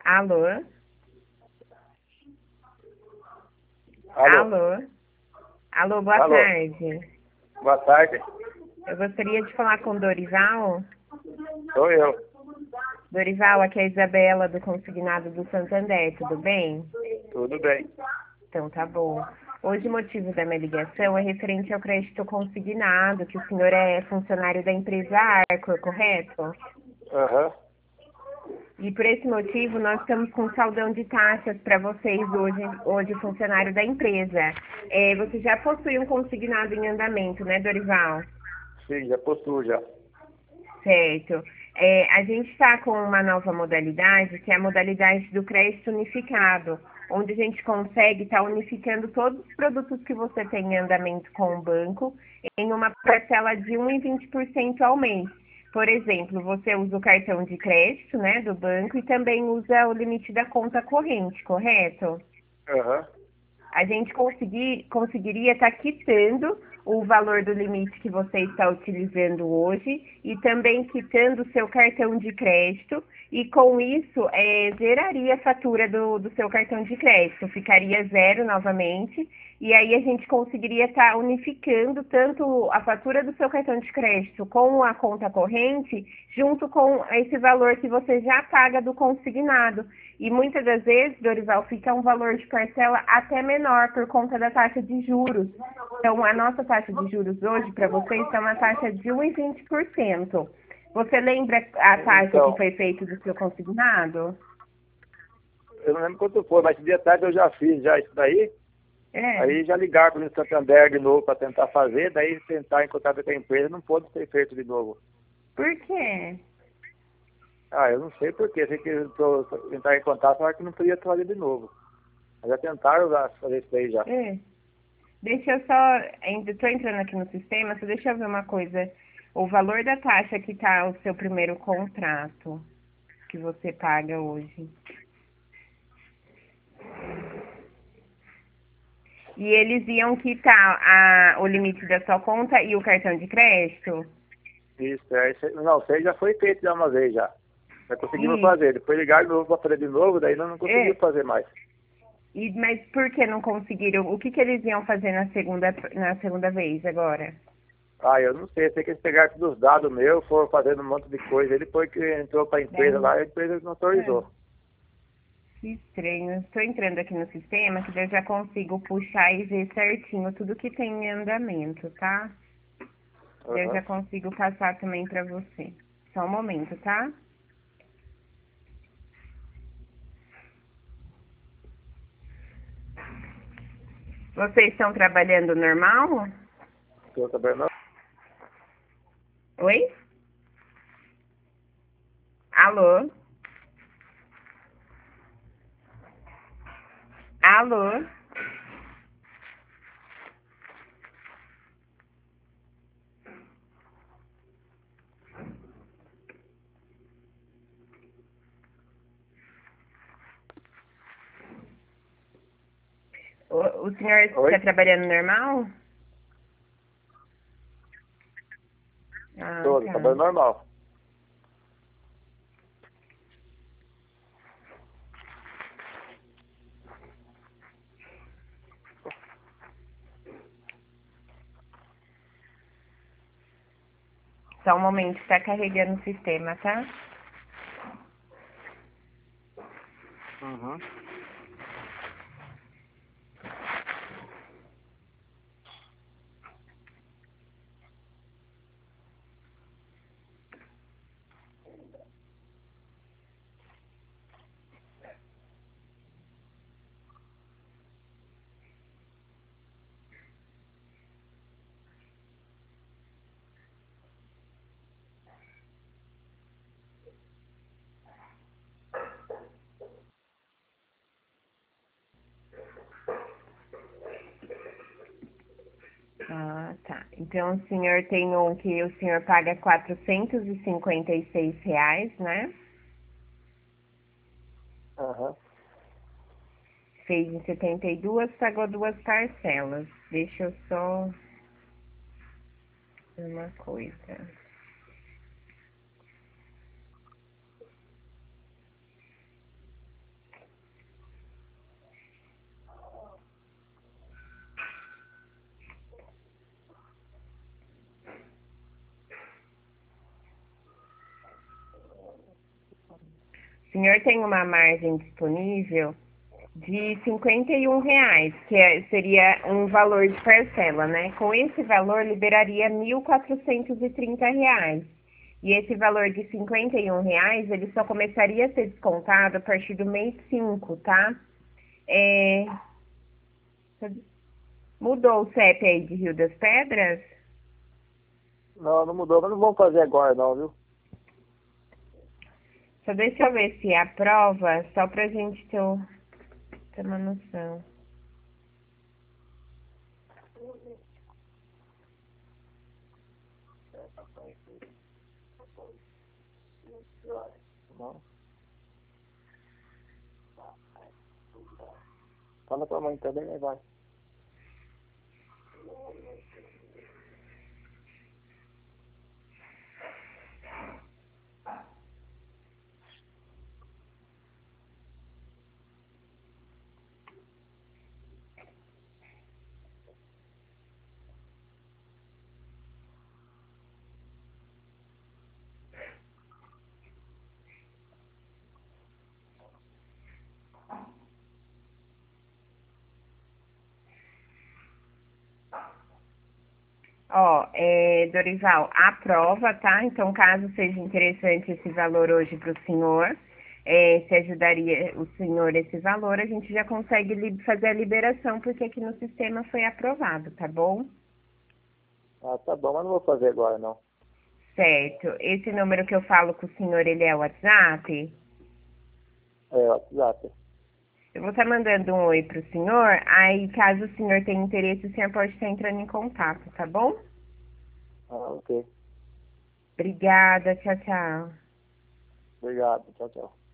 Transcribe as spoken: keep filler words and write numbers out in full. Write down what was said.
Alô? Alô, Alô? Alô, boa alô, tarde. boa tarde, Eu gostaria de falar com Dorival. sou eu. Dorival, aqui é a Isabela do Consignado do Santander, tudo bem? Tudo bem. Então tá bom. Hoje o motivo da minha ligação é referente ao crédito consignado, que o senhor é funcionário da empresa Arcor, correto? Aham. E por esse motivo nós estamos com um saldão de taxas para vocês hoje, hoje funcionário da empresa. É, você já possui um consignado em andamento, né, Dorival? Sim, já possuo já. Certo. É, a gente está com uma nova modalidade, que é a modalidade do crédito unificado, onde a gente consegue estar unificando todos os produtos que você tem em andamento com o banco em uma parcela de um vírgula vinte por cento ao mês. Por exemplo, você usa o cartão de crédito, né, do banco e também usa o limite da conta corrente, correto? Aham. A gente conseguir, conseguiria estar quitando o valor do limite que você está utilizando hoje e também quitando o seu cartão de crédito e com isso é, zeraria a fatura do, do seu cartão de crédito, ficaria zero novamente e aí a gente conseguiria estar unificando tanto a fatura do seu cartão de crédito com a conta corrente junto com esse valor que você já paga do consignado. E muitas das vezes, Dorival, fica um valor de parcela até menor por conta da taxa de juros. Então, a nossa taxa de juros hoje para vocês está uma taxa de um vírgula vinte por cento. Você lembra a taxa que Então, foi feita do seu consignado? eu não lembro quanto foi, mas de tarde eu já fiz já isso daí. É. Aí já ligaram para o Santander de novo para tentar fazer, daí tentar encontrar com a empresa não pôde ser feito de novo. Por quê? Ah, eu não sei porquê, sei que eu tô- tentar em contato, falaram que não podia fazer de novo. Mas já tentaram já fazer isso daí já. É. Deixa eu só. Estou entrando aqui no sistema, só deixa eu ver uma coisa. O valor da taxa que está o seu primeiro contrato que você paga hoje. E eles iam quitar a, o limite da sua conta e o cartão de crédito? Isso, é, isso, não, isso aí já foi feito já uma vez já. Já conseguimos Isso. fazer. Depois ligaram de novo para fazer de novo, daí nós não conseguimos É. fazer mais. E, mas por que não conseguiram? O que, que eles iam fazer na segunda, na segunda vez agora? Ah, eu não sei, sei que eles pegaram todos os dados meus, foram fazendo um monte de coisa. Aí depois que entrou para a empresa Daí, lá, a empresa não é, autorizou. que estranho. Estou entrando aqui no sistema que daí eu já consigo puxar e ver certinho tudo que tem em andamento, tá? Daí eu Aham. já consigo passar também para você. Só um momento, tá? Vocês estão trabalhando normal? Estou trabalhando. Oi? Alô? Alô? O, o senhor está Oi? trabalhando normal? Ah, Estou, tá. trabalhando normal. Só um momento, está carregando o sistema, tá? Uhum. Ah, tá. Então o senhor tem um que o senhor paga quatrocentos e cinquenta e seis reais, né? Aham. Fez em setenta e duas, pagou duas parcelas. Deixa eu só ver uma coisa. senhor tem uma margem disponível de cinquenta e um reais, que é- seria um valor de parcela, né? Com esse valor, liberaria mil quatrocentos e trinta reais. E esse valor de cinquenta e um reais, ele só começaria a ser descontado a partir do mês cinco, tá? É... Mudou o C E P aí de Rio das Pedras? Não, não mudou, mas não vamos fazer agora não, viu? Só deixa eu ver se aprova, só pra gente ter, o- ter uma noção. Não. Fala pra mãe também, aí vai. Ó, é, Dorival, aprova, tá? Então, caso seja interessante esse valor hoje para o senhor, é, se ajudaria o senhor esse valor, a gente já consegue li- fazer a liberação, porque aqui no sistema foi aprovado, tá bom? Ah, tá bom, mas não vou fazer agora não. Certo. Esse número que eu falo com o senhor, ele é o WhatsApp? É, WhatsApp. Eu vou estar mandando um oi pro senhor, aí caso o senhor tenha interesse, o senhor pode estar entrando em contato, tá bom? Ah, ok. Obrigada, tchau, tchau. Obrigado, tchau, tchau.